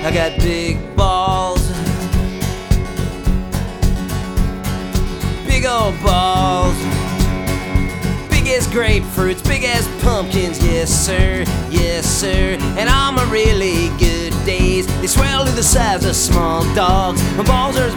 I got big balls, big old balls, big as grapefruits, big as pumpkins, yes sir, yes sir. And on my really good days, they swell to the size of small dogs. My balls are as